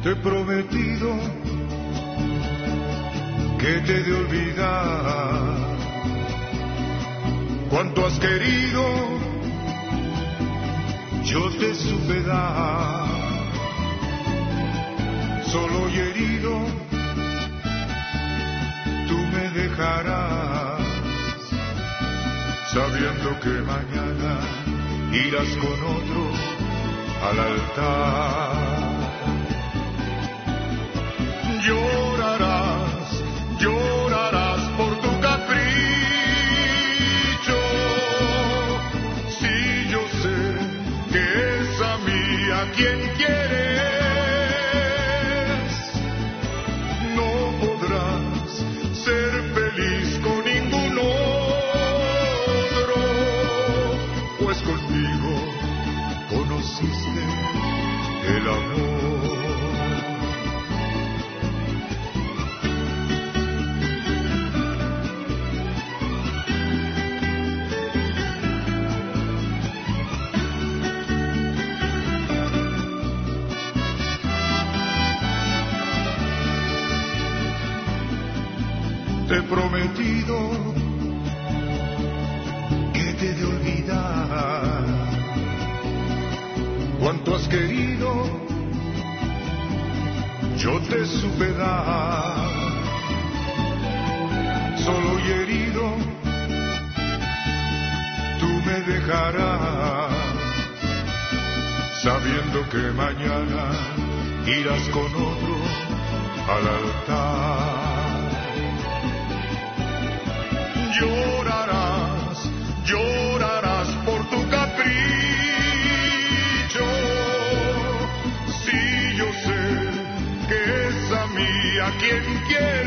Te he prometido que te he de olvidar. Cuanto has querido, yo te supe dar. Solo y herido, tú me dejarás, sabiendo que mañana irás con otro al altar. Llorarás, llorarás por tu capricho. Si yo sé que es a mí a quien quieres, no podrás ser feliz con ningún otro, pues conmigo conociste el amor. Te he prometido que te he de olvidar. Cuanto has querido, yo te supe dar. Solo y herido, tú me dejarás, sabiendo que mañana irás con otro al altar. Llorarás, llorarás por tu capricho. Si yo sé que es a mí a quien quieres,